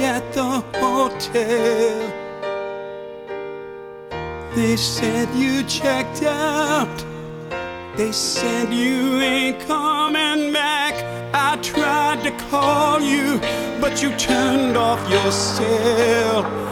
at the hotel. They said you checked out. They said you ain't coming back. I tried to call you, but you turned off your cell.